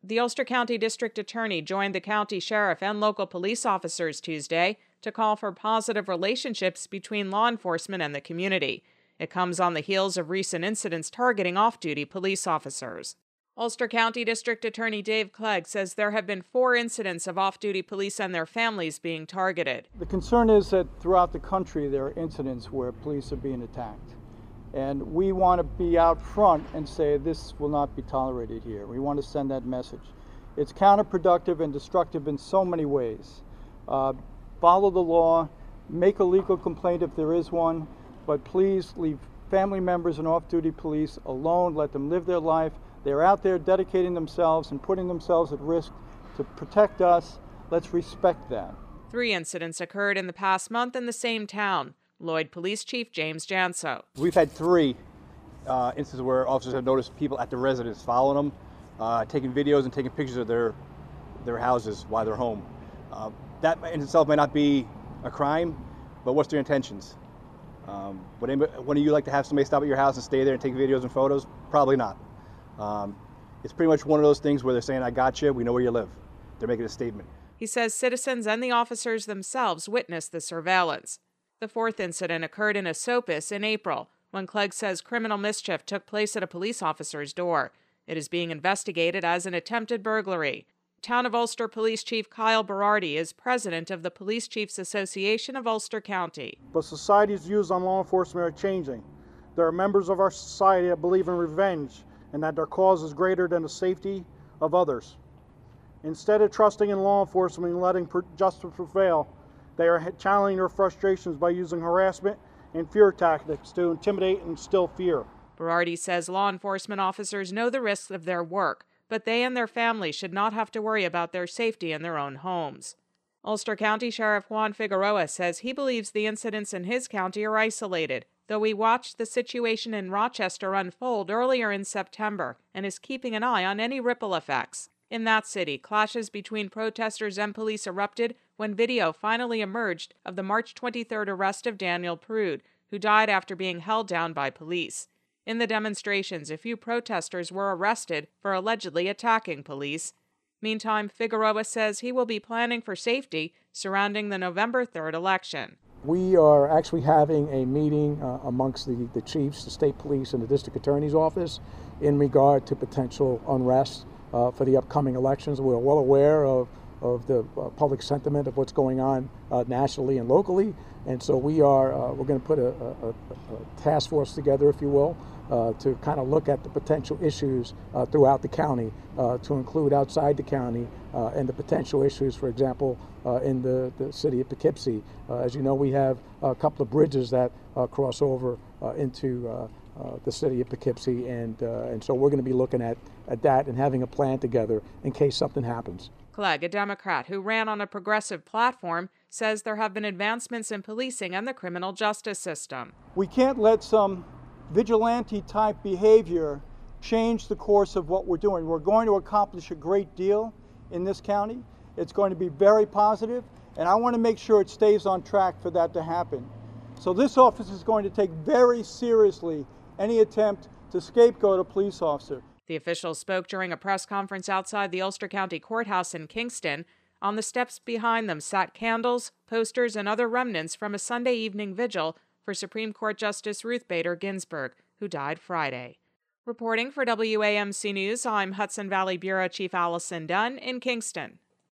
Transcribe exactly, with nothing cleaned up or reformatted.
The Ulster County District Attorney joined the county sheriff and local police officers Tuesday to call for positive relationships between law enforcement and the community. It comes on the heels of recent incidents targeting off-duty police officers. Ulster County District Attorney Dave Clegg says there have been four incidents of off-duty police and their families being targeted. The concern is that throughout the country there are incidents where police are being attacked. And we want to be out front and say this will not be tolerated here. We want to send that message. It's counterproductive and destructive in so many ways. Uh, follow the law, make a legal complaint if there is one, but please leave family members and off-duty police alone, let them live their life. They're out there dedicating themselves and putting themselves at risk to protect us. Let's respect that. Three incidents occurred in the past month in the same town. Lloyd Police Chief James Janso. We've had three uh, instances where officers have noticed people at the residence following them, uh, taking videos and taking pictures of their their houses while they're home. Uh, that in itself may not be a crime, but what's their intentions? Um, would, anybody, would you like to have somebody stop at your house and stay there and take videos and photos? Probably not. Um, it's pretty much one of those things where they're saying, I got you, we know where you live. They're making a statement. He says citizens and the officers themselves witnessed the surveillance. The fourth incident occurred in Esopus in April, when Clegg says criminal mischief took place at a police officer's door. It is being investigated as an attempted burglary. Town of Ulster Police Chief Kyle Berardi is president of the Police Chiefs Association of Ulster County. But society's views on law enforcement are changing. There are members of our society that believe in revenge and that their cause is greater than the safety of others. Instead of trusting in law enforcement and letting justice prevail, they are channeling their frustrations by using harassment and fear tactics to intimidate and instill fear. Berardi says law enforcement officers know the risks of their work, but they and their families should not have to worry about their safety in their own homes. Ulster County Sheriff Juan Figueroa says he believes the incidents in his county are isolated, though he watched the situation in Rochester unfold earlier in September and is keeping an eye on any ripple effects. In that city, clashes between protesters and police erupted when video finally emerged of the March twenty-third arrest of Daniel Prude, who died after being held down by police. In the demonstrations, a few protesters were arrested for allegedly attacking police. Meantime, Figueroa says he will be planning for safety surrounding the November third election. We are actually having a meeting uh, amongst the, the chiefs, the state police, and the district attorney's office in regard to potential unrest uh, for the upcoming elections. We're well aware of, of the uh, public sentiment of what's going on uh, nationally and locally, and so we are uh, we're going to put a, a, a task force together, if you will, uh, to kind of look at the potential issues uh, throughout the county, uh, to include outside the county uh, and the potential issues, for example, uh, in the, the city of Poughkeepsie. Uh, as you know, we have a couple of bridges that uh, cross over uh, into uh, uh, the city of Poughkeepsie, and uh, and so we're going to be looking at, at that and having a plan together in case something happens. Clegg, a Democrat who ran on a progressive platform, says there have been advancements in policing and the criminal justice system. We can't let some vigilante-type behavior change the course of what we're doing. We're going to accomplish a great deal in this county. It's going to be very positive, and I want to make sure it stays on track for that to happen. So this office is going to take very seriously any attempt to scapegoat a police officer. The official spoke during a press conference outside the Ulster County Courthouse in Kingston. On the steps behind them sat candles, posters, and other remnants from a Sunday evening vigil for Supreme Court Justice Ruth Bader Ginsburg, who died Friday. Reporting for W A M C News, I'm Hudson Valley Bureau Chief Allison Dunn in Kingston.